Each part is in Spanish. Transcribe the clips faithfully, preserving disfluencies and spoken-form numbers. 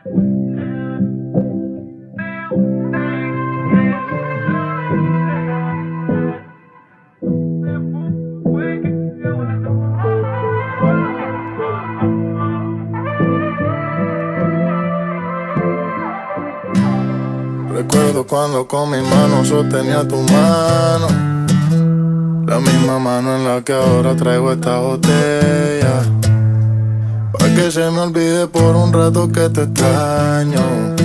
Recuerdo cuando con mi mano sostenía tu mano, la misma mano en la que ahora traigo esta botella, pa' que se me olvide por un rato que te extraño,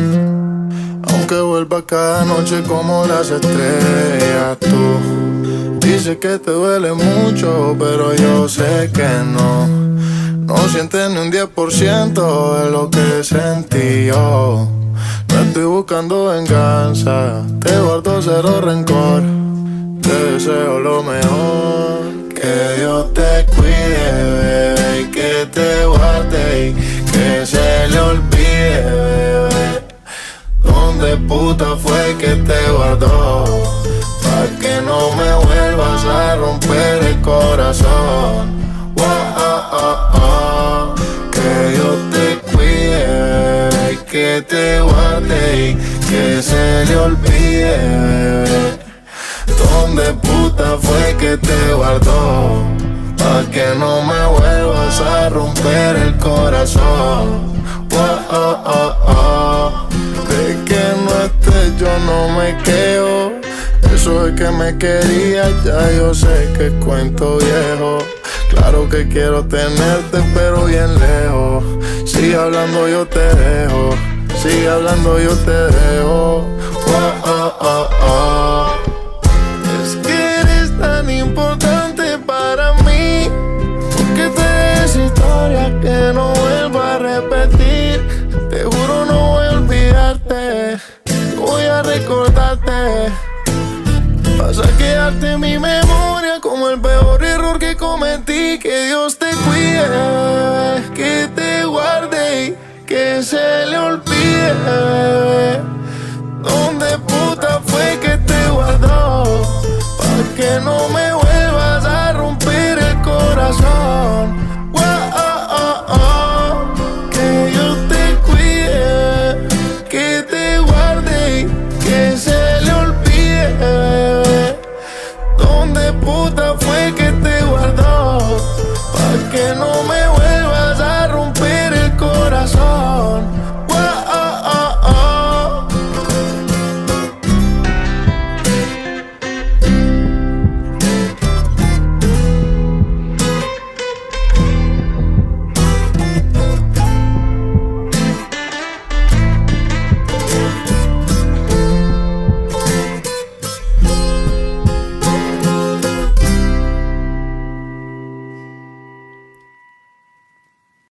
aunque vuelva cada noche como las estrellas. Tú dices que te duele mucho, pero yo sé que no. No sientes ni un diez por ciento de lo que sentí yo. No estoy buscando venganza, te guardo cero rencor. Te deseo lo mejor. Que Dios te cuide, bebé, y que te guarde y que se le olvide, bebé, dónde puta fue que te guardó, pa' que no me vuelvas a romper el corazón. Oh, oh, oh, oh. Que Dios te cuide, bebé, y que te guarde y que se le olvide, bebé, dónde puta fue que te guardó, pa' que no me vuelvas a romper el corazón. Oh, oh, oh, oh. De que no estés yo no me quejo, eso es que me querías, ya yo sé que es cuento viejo. Claro que quiero tenerte pero bien lejos. Sigue hablando yo te dejo, sigue hablando yo te dejo. Oh, oh, oh, oh. Es que eres tan importante para mí, porque te es historia que no vuelvo a repetir. Te juro no voy a olvidarte, voy a recordarte. Vas a quedarte en mi memoria como el peor error que cometí. Que Dios te cuide, bebé, que te guarde